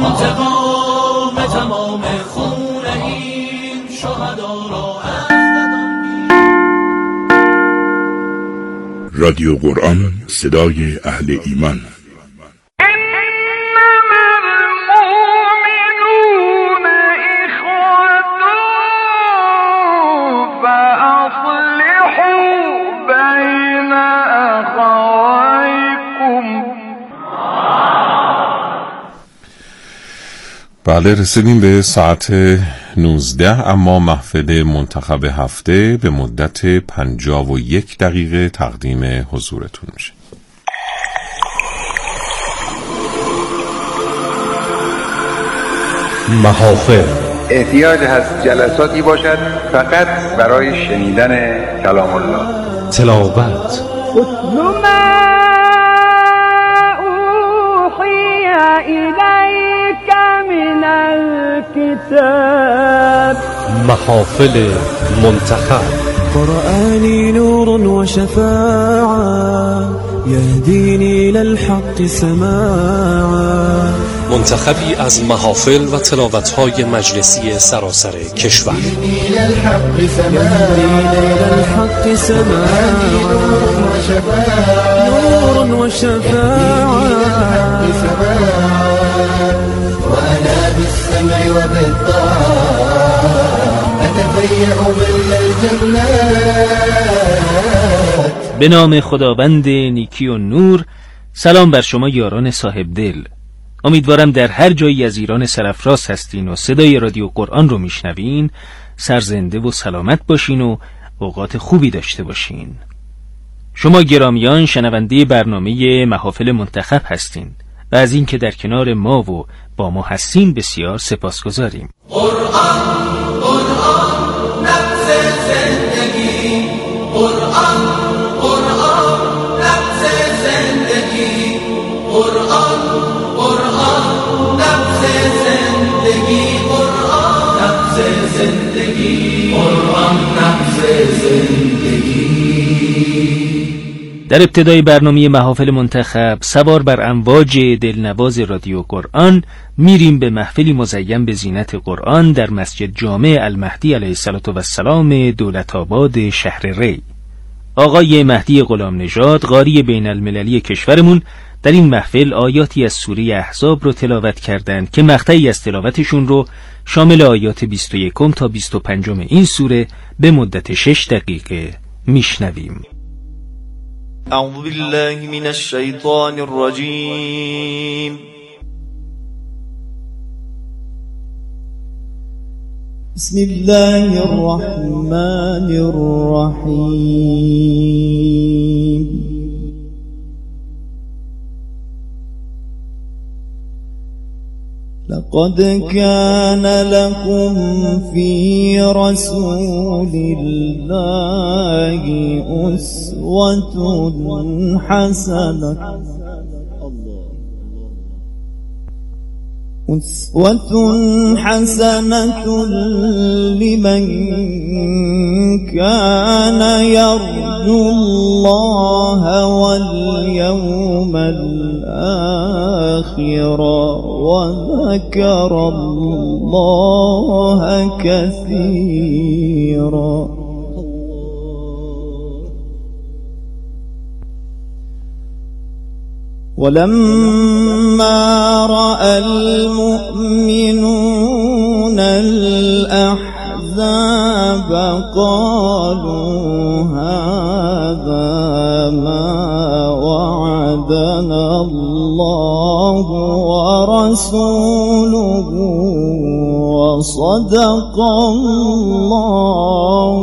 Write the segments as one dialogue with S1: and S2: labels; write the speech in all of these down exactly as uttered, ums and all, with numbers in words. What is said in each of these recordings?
S1: انتقام تمام خون این شهدا را.
S2: رادیو قرآن، صدای اهل ایمان.
S3: بله، رسیدیم به ساعت نوزده، اما محفل منتخب هفته به مدت پنجاه و یک دقیقه تقدیم حضورتون میشه.
S4: محافل احتیاج هست جلساتی باشد فقط برای شنیدن کلام الله.
S5: تلاوت الكتاب. محافل منتخب.
S6: قرآني نور وشفاعة يهديني للحق سماعا.
S5: منتخبی از محافل و تلاوت‌های مجلسی سراسر کشور.
S6: يهديني للحق سماعا نور وشفاعة.
S1: وأنا بالسمع وبالطاعة أتبيع من الجنات.
S7: به نام خداوند نیکی و نور. سلام بر شما یاران صاحب دل. امیدوارم در هر جایی از ایران سرافراز هستین و صدای رادیو قرآن رو میشنوین سرزنده و سلامت باشین و اوقات خوبی داشته باشین. شما گرامیان شنونده برنامه محافل منتخب هستین و از این که در کنار ما و با ما هستین بسیار سپاسگزاریم.
S1: قرآن قرآن نبض زندگی، قرآن قرآن نبض زندگی، قرآن قرآن نبض زندگی، قرآن نبض زندگی، قرآن نبض زندگی.
S7: در ابتدای برنامه محافل منتخب سوار بر امواج دلنواز رادیو قرآن میریم به محفلی مزین به زینت قرآن در مسجد جامع المهدی علیه السلام دولت آباد شهر ری. آقای مهدی غلام نژاد قاری بین المللی کشورمون در این محفل آیاتی از سوره احزاب رو تلاوت کردند که مقطعی از تلاوتشون رو شامل آیات بیست و یک تا بیست و پنج این سوره به مدت شش دقیقه میشنویم.
S8: اعوذ بالله من الشیطان الرجیم.
S6: بسم الله الرحمن الرحیم. لقد كان لكم في رسول الله أسوة حسنة أسوة حسنة لمن كان يرجو الله واليوم الآخر وذكر الله كثيرا. ولما رأى المؤمنون الأحزاب قالوا هذا ما وعدنا الله ورسوله وصدق الله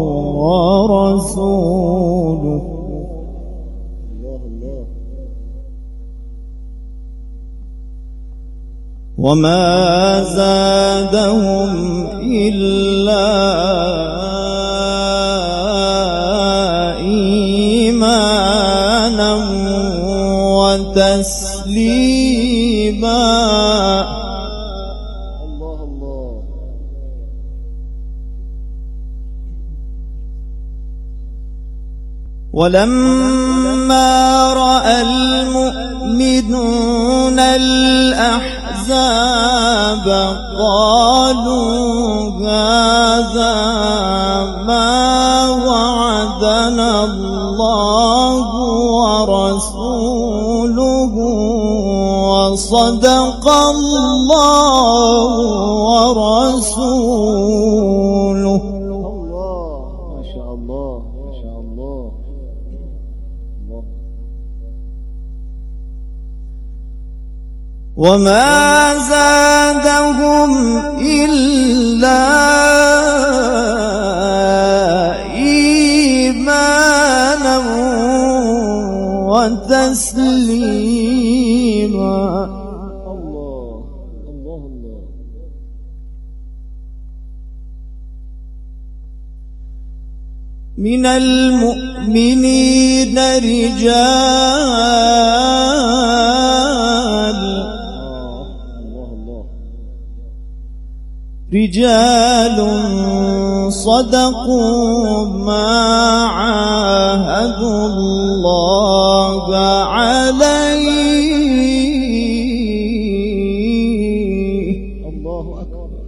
S6: ورسوله. وما زادهم إلا إيمانا وتسليما. الله الله. ولما رأى المؤمنون الأحزاب الأحزاب قالوا هذا ما وعدنا الله ورسوله وصدق الله ورسوله.
S1: الله ما شاء الله ما شاء الله.
S6: وما زادهم إلا إيمانا وتسليما.
S1: الله الله الله.
S6: من المؤمنين رجال رجال صدقوا ما عاهدوا الله عليه.
S1: الله أكبر.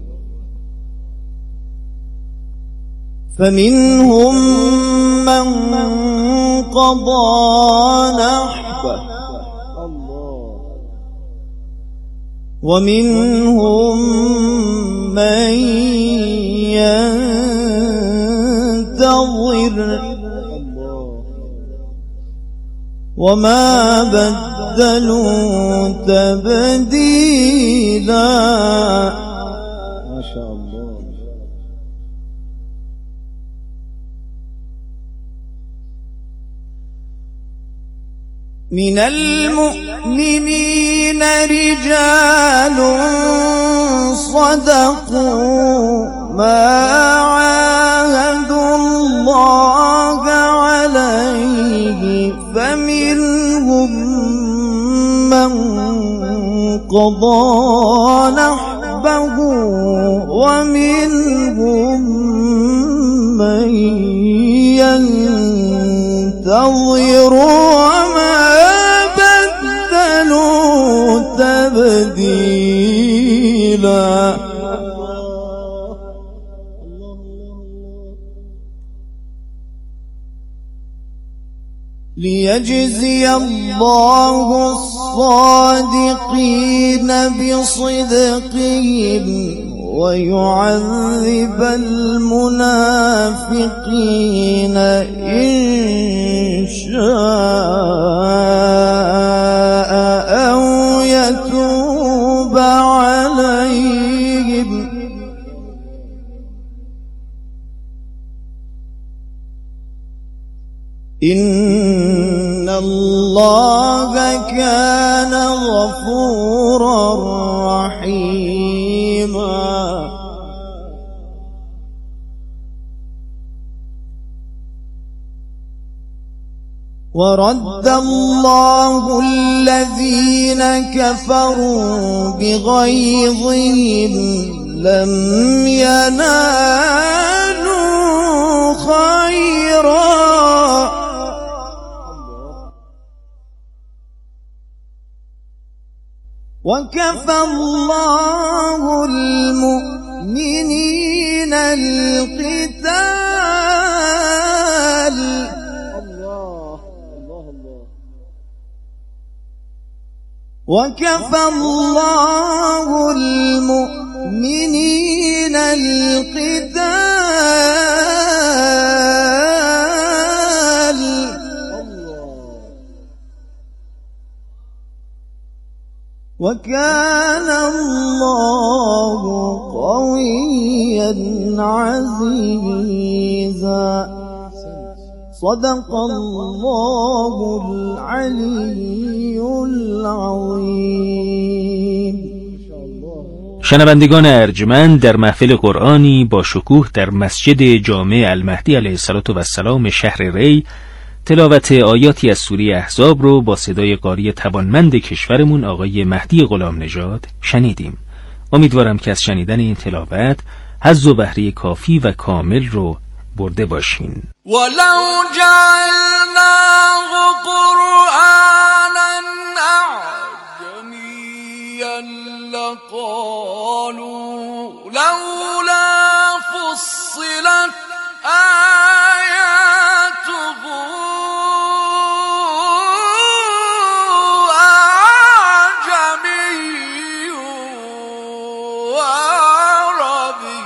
S6: فمنهم من قضى نحبه ومنهم من ينتظر وما بدلوا تبديلا.
S1: ما شاء الله.
S6: من المؤمنين رجال صدقوا ما عاهدوا الله عليه فمنهم من قضى نحبه ومنهم من ينتظر وما بدلوا تبديلا. ليجزي الله الصادقين بصدقهم ويعذب المنافقين إن شاء أو يتوب عليهم. إن الله كان غفورا رحيما. ورد الله الذين كفروا بغيظهم لم ينالوا خيرا وكفى الله المؤمنين القتال.
S1: الله الله الله.
S6: وكفى الله المؤمنين القتال. وكان الله قويا عزيزا. صدق الله العلي العظيم.
S7: شنوندگان ارجمند، در محفل قرآنی با شکوه در مسجد جامع المهدی علیه السلام شهر ری تلاوت آیاتی از سوره احزاب رو با صدای قاری توانمند کشورمون آقای مهدی غلام نژاد شنیدیم. امیدوارم که از شنیدن این تلاوت حظ و بهره کافی و کامل رو برده باشین.
S9: ولو جعلناه قرآنا أعجميا وقالوا لولا فصلت آياته أعجمي وعربي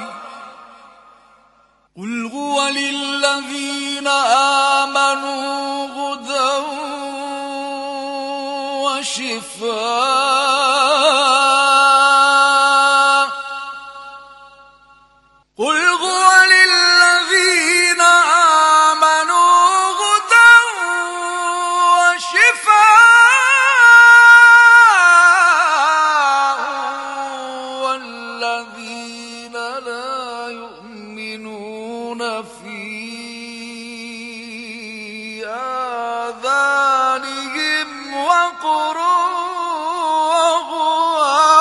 S9: قل هو للذين آمنوا هدى وشفاء قل هو للذين آمنوا هدى وشفاء والذين لا يؤمنون في آذانهم وقر وهو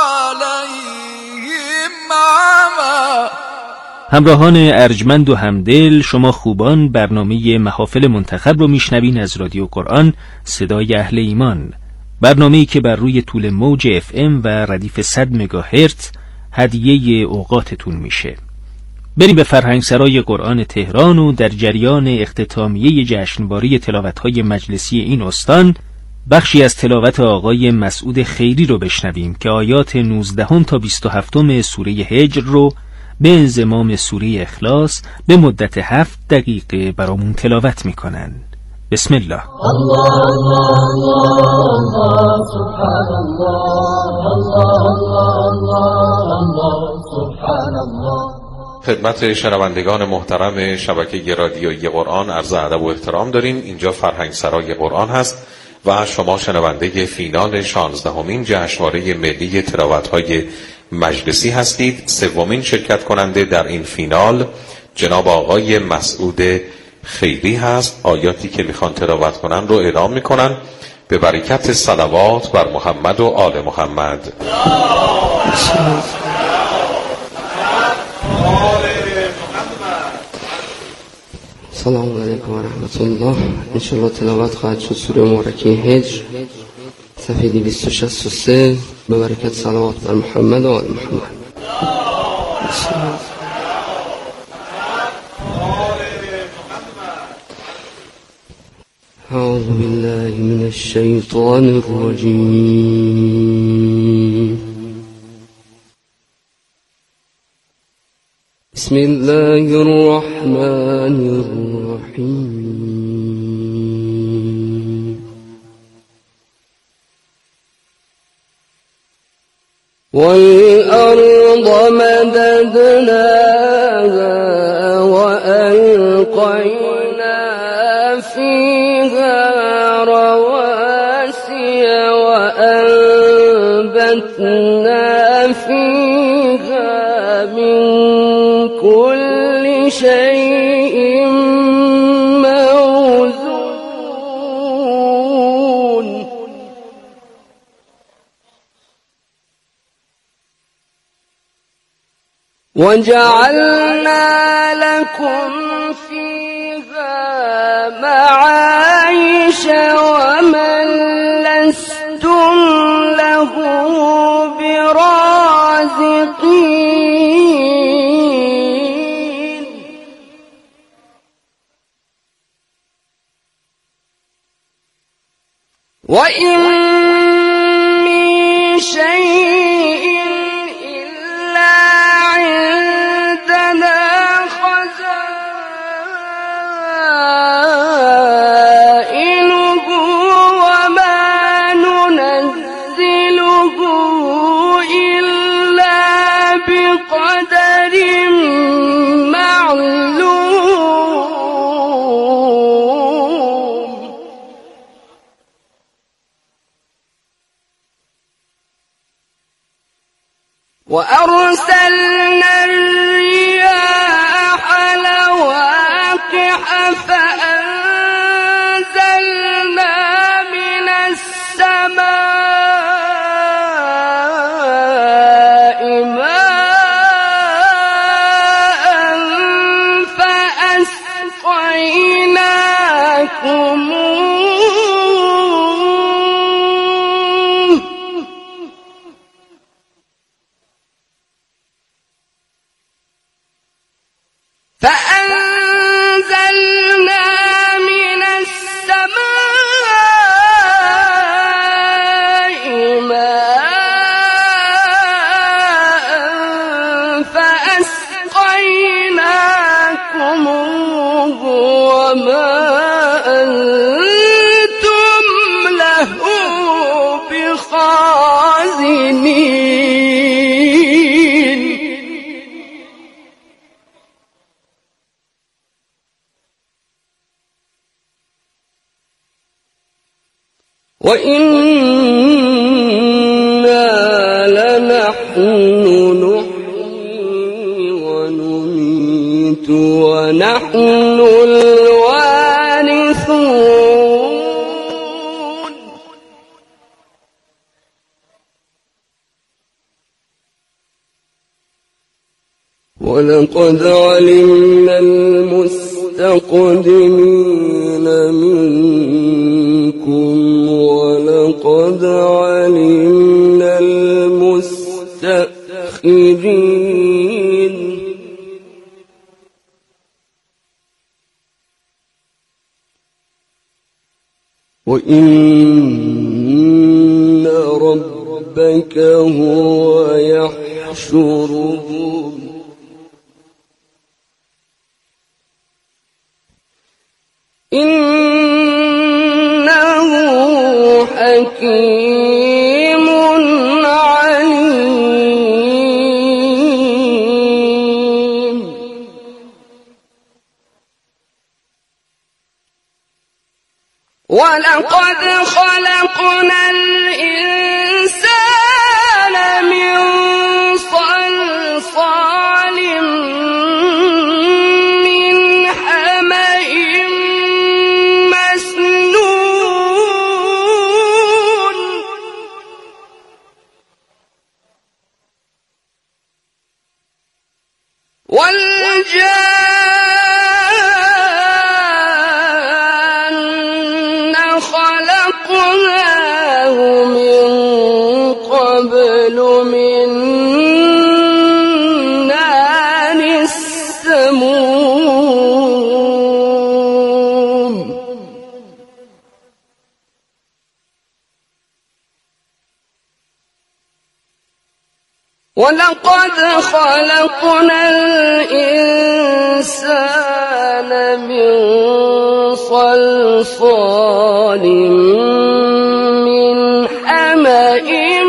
S9: عليهم عمى.
S7: همراهان ارجمند و همدل، شما خوبان برنامه محافل منتخب رو میشنوین از رادیو قرآن صدای اهل ایمان، برنامه‌ای که بر روی طول موج اف ام و ردیف صد مگاهرتز هدیه اوقاتتون میشه. بریم به فرهنگسرای قرآن تهران و در جریان اختتامیه جشنواره تلاوت‌های مجلسی این استان بخشی از تلاوت آقای مسعود خیری رو بشنویم که آیات نوزدهم تا بیست و هفتم سوره هجر رو به انضمام سوره اخلاص به مدت هفت دقیقه برامون تلاوت میکنن. بسم الله.
S1: الله الله الله الله سبحان الله الله الله الله سبحان الله.
S3: خدمت شنوندگان محترم شبکه رادیویی قرآن عرض ادب و احترام داریم. اینجا فرهنگسرای قرآن هست و شما شنونده فینال شانزدهمین جشنواره ملی تلاوت‌های مجلسی هستید. سومین شرکت کننده در این فینال جناب آقای مسعود خیری هست. آیاتی که میخوان تلاوت کنن رو اعلام میکنن به برکت صلوات بر محمد و آل محمد.
S10: سلام علیکم و رحمت الله. انشاءالله تلاوت خواهد شد سوره مبارکه هجر صفحه دویست و شصت و سه به برکت صلوات بر محمد و آل محمد. اعوذ بالله من الشیطان الرجیم. بسم الله الرحمن الرحیم. والأرض مددناها وألقينا فيها رواسي وأنبتنا فيها من كل شيء موزون وجعلنا لكم فيها معايش ومن لستم له برازقين وإن من شيء إلا عندنا خزائنه وما ننزله إلا بقدر معلوم. وأرسلنا الرياح لواقح فأنزلنا من السماء ماء فأسقيناكموه وإنا لنحن نحيي ونميت ونحن الوارثون. ولقد علمنا المستقدمين منكم ولقد علمنا المستأخرين وإن ربك هو يحشرهم إنه حكيم عليم. ولقد خلقنا الإنسان من صلصال من حمأ مسنون والجان خلقناه من قبل من نار السموم. ولقد خلقنا الإنسان من صلصال من حمأ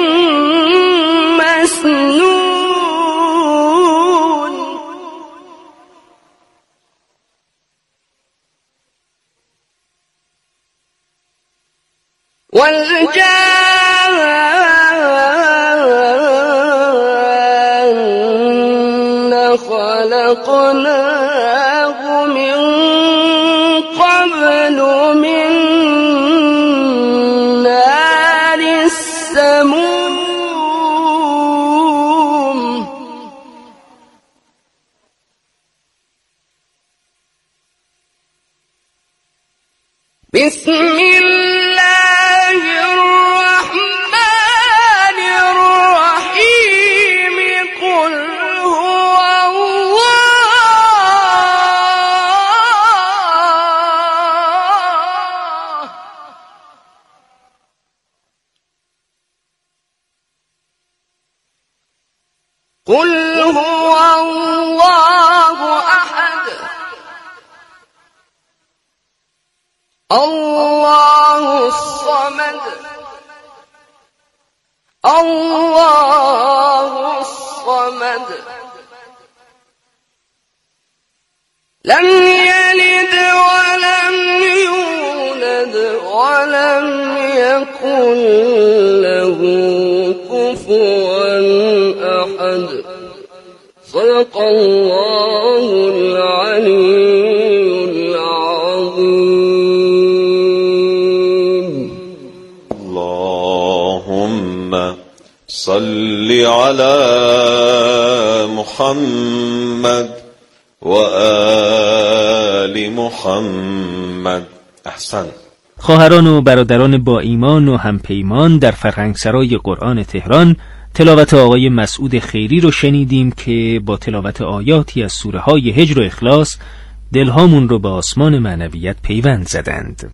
S10: مسنون والجان خلقناه من قبل من نار السموم. بسم الله الرحمن الرحيم. قل هو الله قل هو الله أحد الله الصمد الله الصمد لم يلد ولم يولد ولم يكن له كفوا أحد. صدق الله العلي العظيم.
S3: اللهم صل على محمد وآل محمد. احسن.
S7: خواهران و برادران با ایمان و همپیمان، در فرهنگسرای قرآن تهران تلاوت آقای مسعود خیری رو شنیدیم که با تلاوت آیاتی از سوره های هجر و اخلاص دلهامون رو به آسمان معنویت پیوند زدند.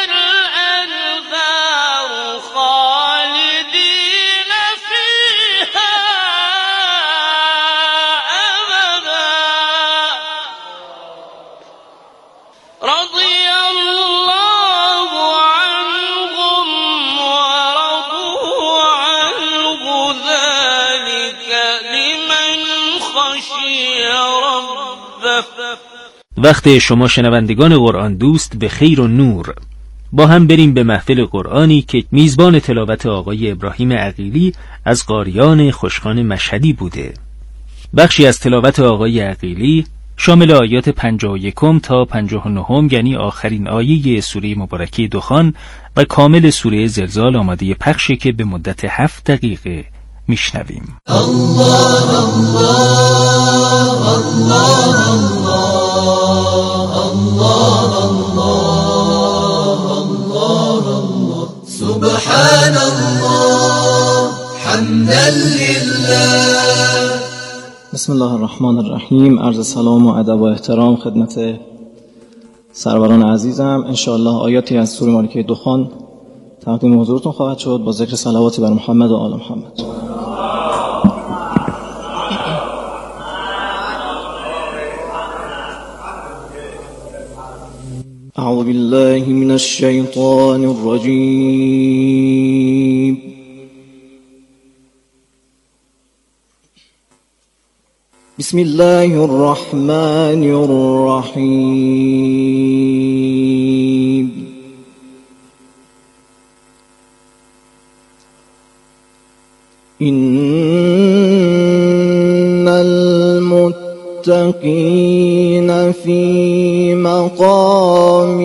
S9: خالدين فيها
S11: رضي الله عنهم ورضوا عنه ذلك لمن خشي ربه.
S7: وقت شما شنوندگان قرآن دوست به خیر و نور. با هم بریم به محفل قرآنی که میزبان تلاوت آقای ابراهیم عقیلی از قاریان خوشخان مشهدی بوده. بخشی از تلاوت آقای عقیلی شامل آیات پنجاه و یکم تا پنجاه و نهم یعنی آخرین آیه سوره مبارکه دخان و کامل سوره زلزال آماده پخشه که به مدت هفت دقیقه میشنویم.
S1: الله الله الله الله الله الله سبحان الله حمدا لله.
S12: بسم الله الرحمن الرحیم. عرض سلام و ادب و احترام خدمت سروران عزیزم. انشاءالله آیاتی از سوره مبارکه دخان تقدیم حضورتون خواهد شد با ذکر صلواتی بر محمد و آل محمد. اعوذ بالله من الشیطان الرجیم. بسم الله الرحمن الرحیم. إن المتقين في مقام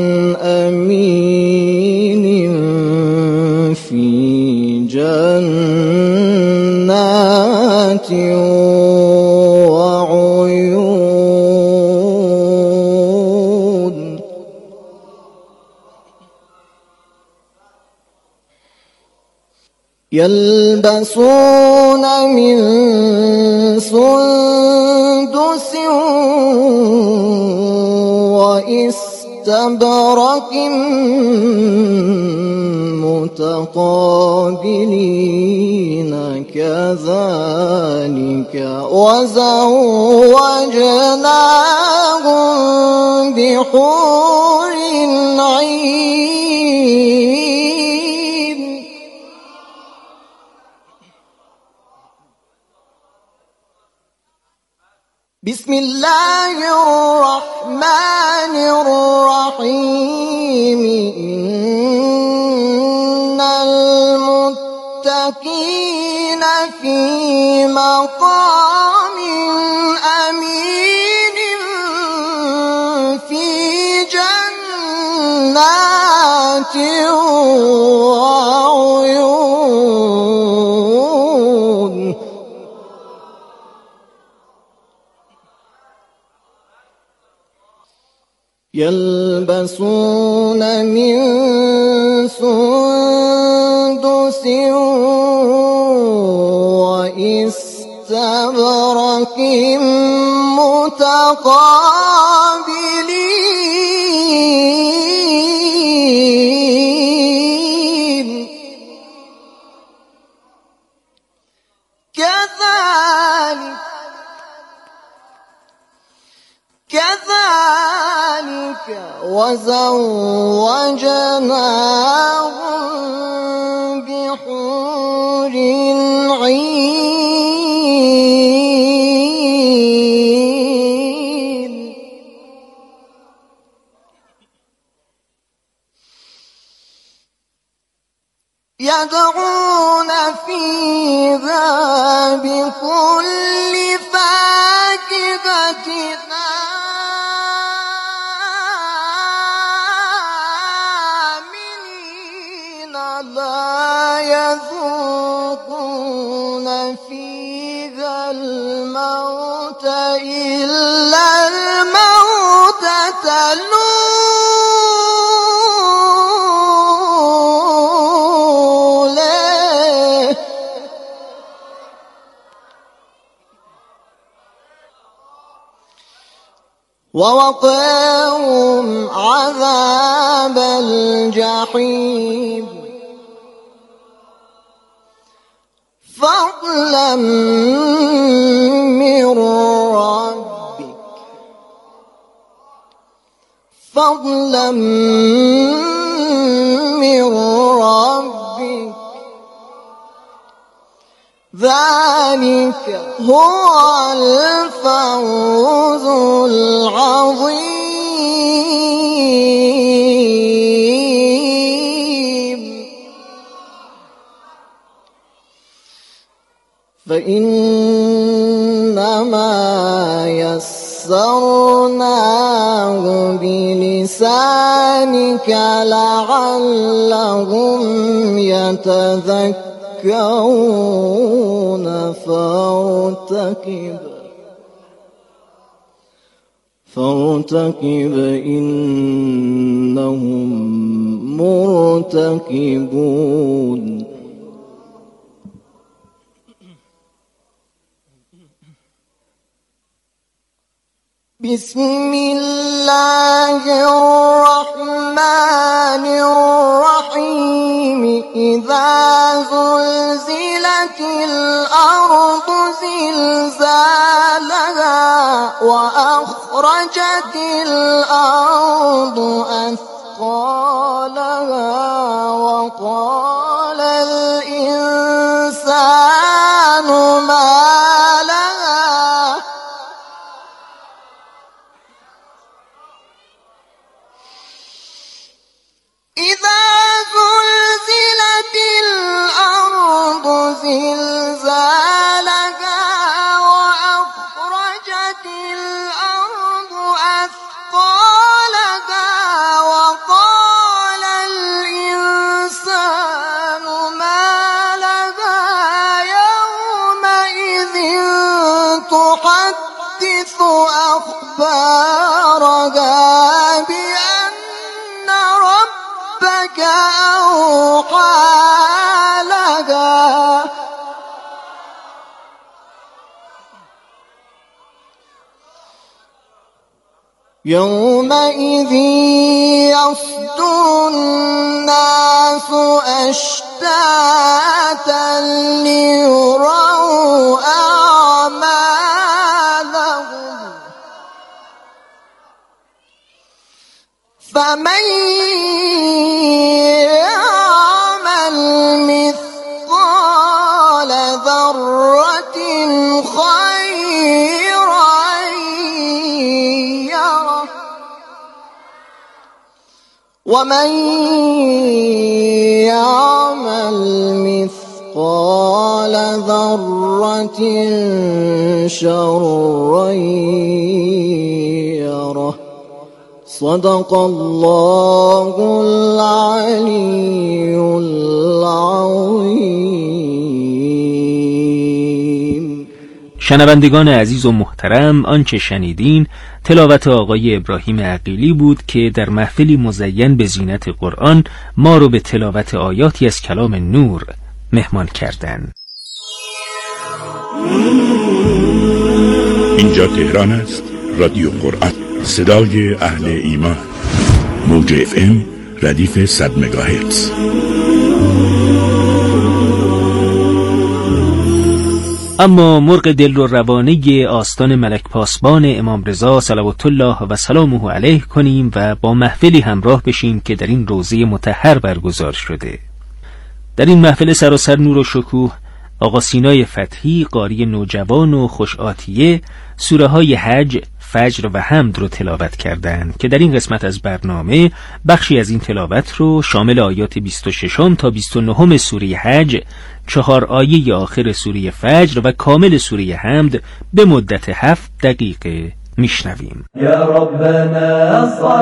S12: أمين في جنات وعيون. يلبسون من سندس واستبرق متقابلين كذلك وزوجناهم بحور عين. بسم الله الرحمن الرحيم. إن المتقين في مقام أمين في جنات وعيون. يلبسون من سندس واستبرق متقابلين كذلك كذلك وزوجناهم بحور عين. يدعون فيها بكل فاكهة لا يذوقون فيها الموت إلا الموتة الأولى. ووقاهم عذاب الجحيم فضلا من ربك
S6: فضلا من ربك ذلك هو الفوز العظيم فإنما يسرناه بلسانك لعلهم يتذكرون فارتقب فارتقب إنهم مرتقبون. بسم الله الرحمن الرحيم إذا زلزلت الأرض زلزالها وأخرجت الأرض أثقالها وقال الإنسان ما لها إذا زلزلت الأرض زلزالها وأخرجت الأرض أثقالها وقال الإنسان ما لها يومئذ تحدث أخبارها بأن ربك أوحى لها يومئذ يصدر الناس أشتاتا ليروا أعمالهم فمن يعمل مثقال ذرة خيرا يره ومن يعمل مثقال ذرة شرا يره. صدق الله العلي العظیم.
S7: شنوندگان عزیز و محترم، آنچه شنیدین تلاوت آقای ابراهیم عقیلی بود که در محفلی مزین به زینت قرآن ما رو به تلاوت آیاتی از کلام نور مهمان کردند.
S2: اینجا تهران است، رادیو قرآن، صدای اهل ایمان. موج اف ام ردیف صد مگاهرتز.
S7: اما مرغ دل و روانه آستان ملک پاسبان امام رضا صلوات الله و سلامه علیه کنیم و با محفلی همراه بشیم که در این روضه مطهر برگزار شده. در این محفل سراسر نور و شکوه آقا سینای فتحی، قاری نوجوان و خوش آتیه، سوره های حج، فجر و حمد رو تلاوت کردند که در این قسمت از برنامه بخشی از این تلاوت رو شامل آیات بیست و شش تا بیست و نه سوره حج، چهار آیه آخر سوره فجر و کامل سوره حمد به مدت هفت دقیقه میشنویم. یا ربنا